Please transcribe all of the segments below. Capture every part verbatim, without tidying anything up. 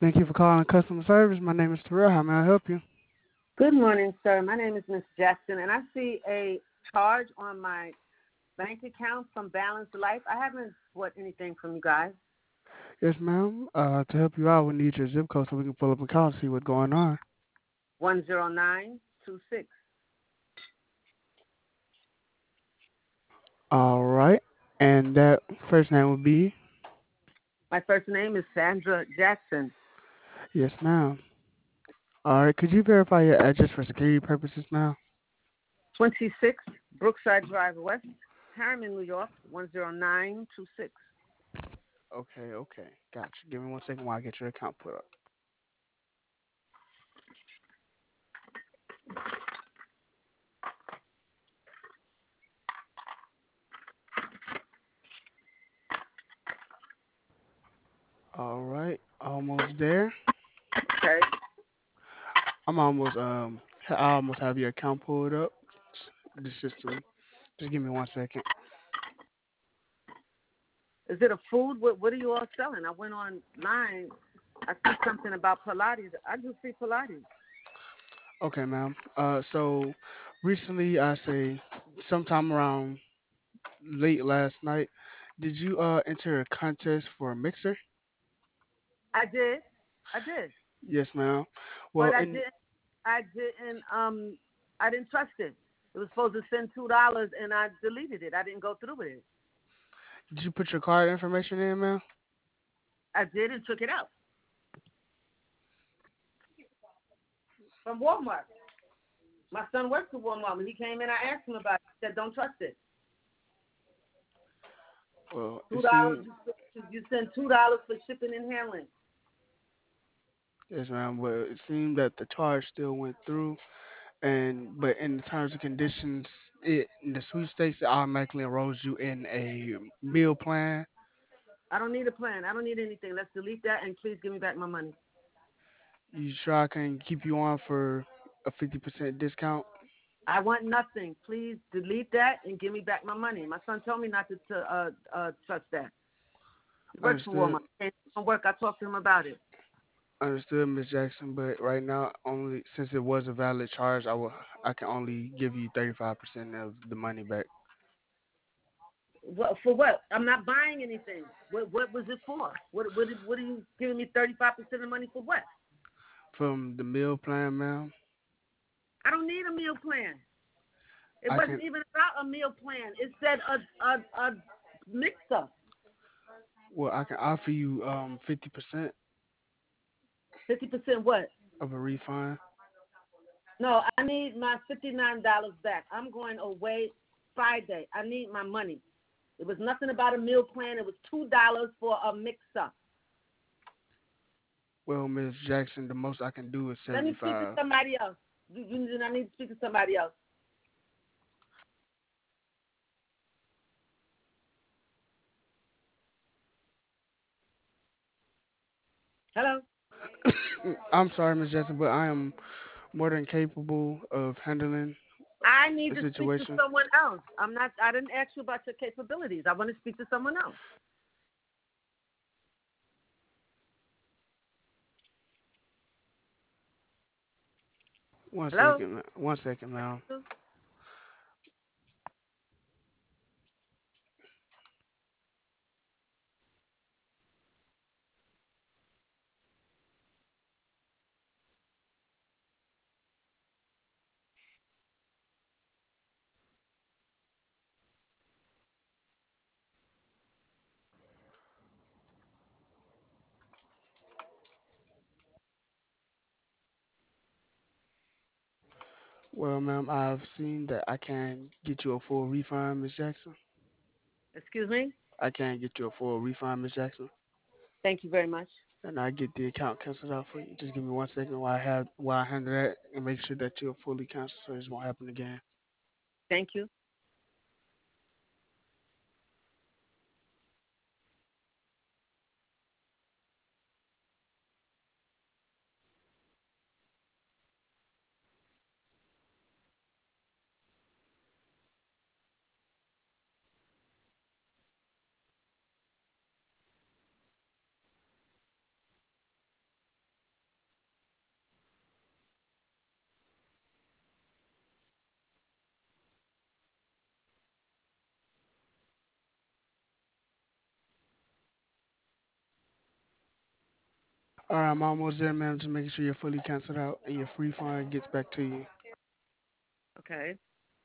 Thank you for calling customer service. My name is Terrell. How may I help you? Good morning, sir. My name is Miss Jackson, and I see a charge on my bank account from Balance Life. I haven't bought anything from you guys. Yes, ma'am. Uh, to help you out, we need your zip code so we can pull up an account and see what's going on. one zero nine two six. All right. And that first name will be? My first name is Sandra Jackson. Yes, ma'am. All right. Could you verify your address for security purposes, ma'am? twenty-six Brookside Drive West, Harriman, New York, one zero nine two six. Okay, okay. Gotcha. Give me one second while I get your account put up. All right. Almost there. Okay. I'm almost um I almost have your account pulled up. The system. Just give me one second. Is it a food? What, what are you all selling? I went online. I see something about Pilates. I do see Pilates. Okay, ma'am. Uh, so recently, I say sometime around late last night, did you uh enter a contest for a mixer? I did. I did. Yes, ma'am. Well, But I and didn't. I didn't. Um, I didn't trust it. It was supposed to send two dollars, and I deleted it. I didn't go through with it. did you put your card information in, ma'am? I did and took it out from Walmart. My son works at Walmart. When he came in, I asked him about it. He said, "Don't trust it. Well, it Two dollars. seemed You, you send two dollars for shipping and handling." yes, ma'am. But it seemed that the charge still went through, and but in the terms and conditions, it in the sweepstakes it automatically enrolls you in a meal plan. I don't need a plan. I don't need anything. Let's delete that and please give me back my money. You sure I can keep you on for a fifty percent discount? I want nothing. Please delete that and give me back my money. My son told me not to, to uh, uh, trust that. He works for Understood. Walmart. He came from work. I talked to him about it. Understood, Miss Jackson, but right now, only since it was a valid charge, I will I can only give you thirty-five percent of the money back What for? What? I'm not buying anything. What? What was it for? What? What? What, what are you giving me thirty-five percent of money for? What? from the meal plan, ma'am. I don't need a meal plan. It I wasn't can even about a meal plan. It said a a a mixer. well, I can offer you um fifty percent Fifty percent what? of a refund. No, I need my fifty-nine dollars back. I'm going away Friday. I need my money. It was nothing about a meal plan. It was two dollars for a mixer. Well, Miss Jackson, the most I can do is Let me speak to seventy-five. somebody else. You, you, I need to speak to somebody else. Hello. I'm sorry, Miss Jackson, but I am more than capable of handling I the need to speak to situation. someone else. I'm not. I didn't ask you about your capabilities. I want to speak to someone else. One Hello. second, ma- one second, ma'am. Well, ma'am, I've seen that I can get you a full refund, Miss Jackson. Excuse me. I can get you a full refund, Miss Jackson. Thank you very much. And I get the account canceled out for you. Just give me one second while I have while I handle that and make sure that you're fully canceled so this won't happen again. Thank you. All right, I'm almost there, ma'am. Just making sure you're fully canceled out and your free fund gets back to you. Okay.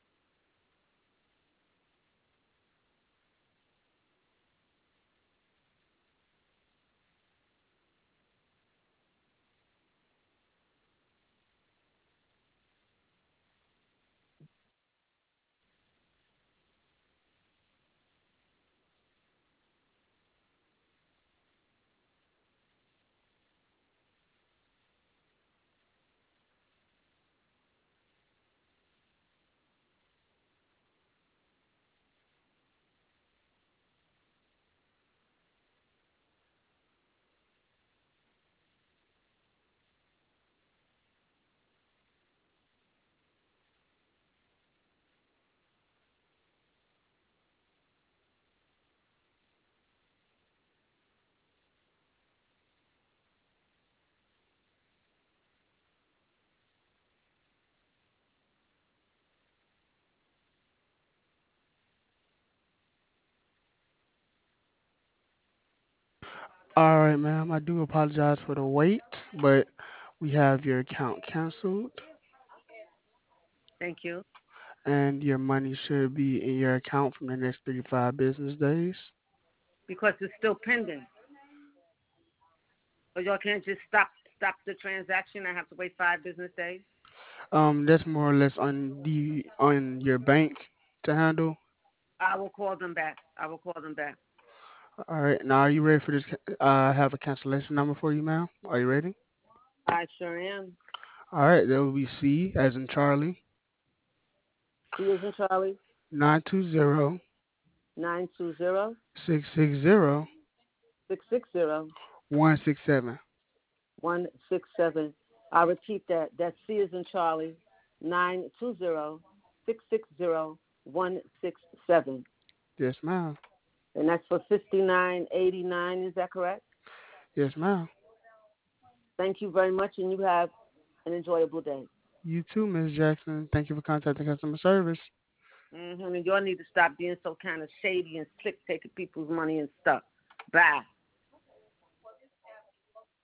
All right, ma'am. I do apologize for the wait, but we have your account canceled Thank you. and your money should be in your account from the next three to five business days. Because it's still pending. Or y'all can't just stop stop the transaction. I have to wait five business days. Um, that's more or less on the on your bank to handle. I will call them back. I will call them back. All right, now are you ready for this? Uh, I have a cancellation number for you, ma'am. Are you ready? I sure am. All right, that will be C as in Charlie, C is in Charlie. nine two zero Nine two zero six six zero six six zero one six seven. one six seven. I repeat that. That's C is in Charlie. Nine two zero six six zero one six seven. Yes, ma'am. And that's for fifty nine eighty nine. Is that correct? Yes, ma'am. Thank you very much, and you have an enjoyable day. You too, Miss Jackson. Thank you for contacting customer service. Mm-hmm. And y'all need to stop being so kind of shady and slick, taking people's money and stuff. Bye.